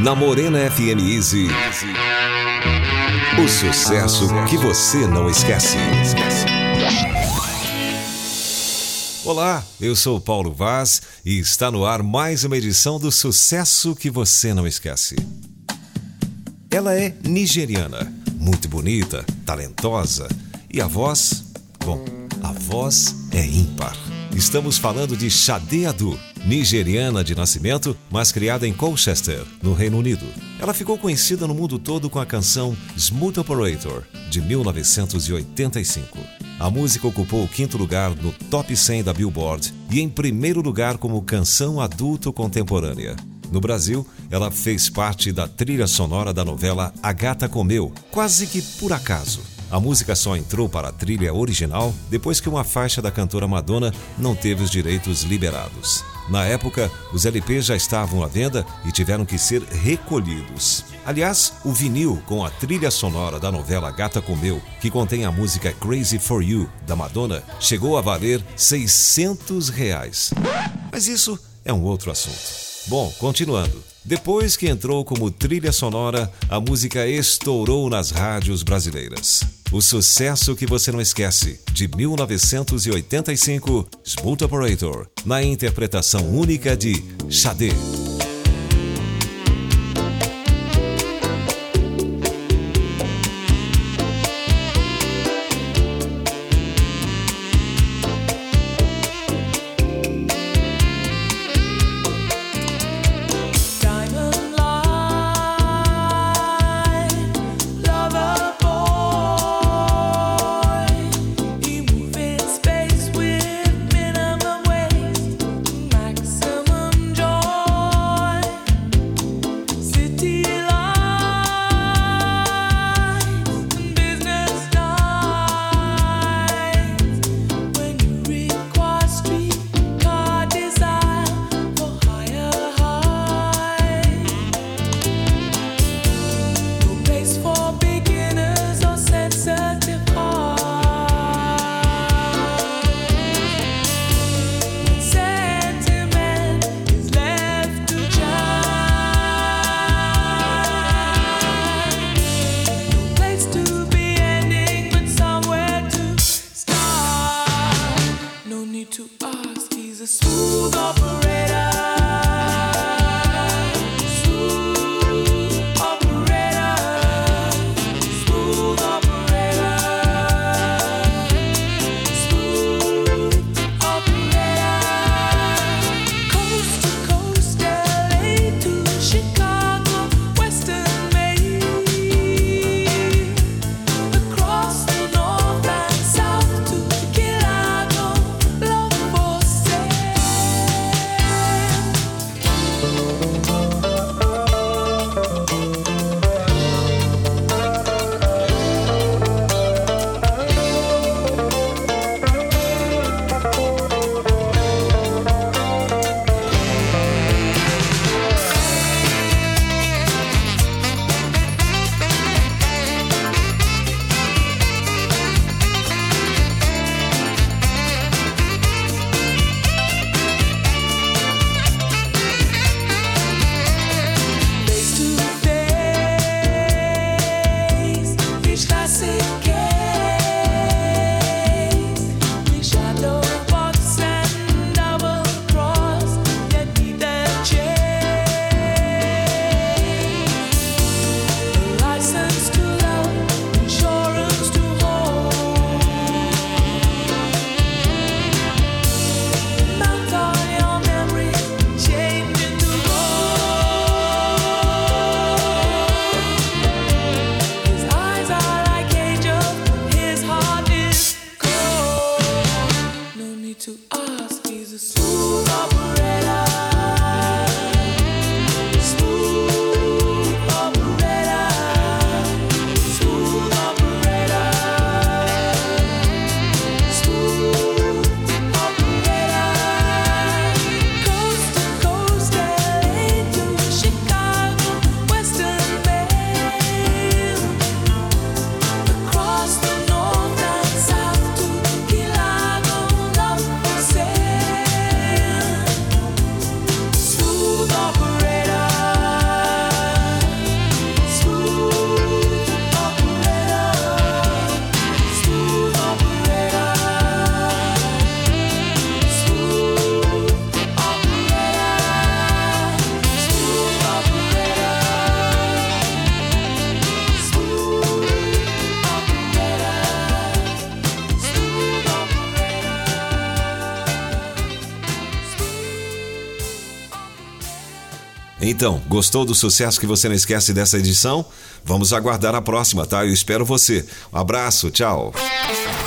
Na Morena FM Easy, o sucesso que você não esquece. Olá, eu sou Paulo Vaz e está no ar mais uma edição do Sucesso que você não esquece. Ela é nigeriana, muito bonita, talentosa e a voz, bom, a voz é ímpar. Estamos falando de Sade Adu, nigeriana de nascimento, mas criada em Colchester, no Reino Unido. Ela ficou conhecida no mundo todo com a canção Smooth Operator, de 1985. A música ocupou o 5º lugar no Top 100 da Billboard e em primeiro lugar como canção adulto contemporânea. No Brasil, ela fez parte da trilha sonora da novela A Gata Comeu, quase que por acaso. A música só entrou para a trilha original depois que uma faixa da cantora Madonna não teve os direitos liberados. Na época, os LPs já estavam à venda e tiveram que ser recolhidos. Aliás, o vinil com a trilha sonora da novela Gata Comeu, que contém a música Crazy For You, da Madonna, chegou a valer R$600. Mas isso é um outro assunto. Bom, continuando. Depois que entrou como trilha sonora, a música estourou nas rádios brasileiras. O sucesso que você não esquece, de 1985, Smooth Operator, na interpretação única de Sade. Maximum joy. Então, gostou do sucesso que você não esquece dessa edição? Vamos aguardar a próxima, tá? Eu espero você. Um abraço, tchau.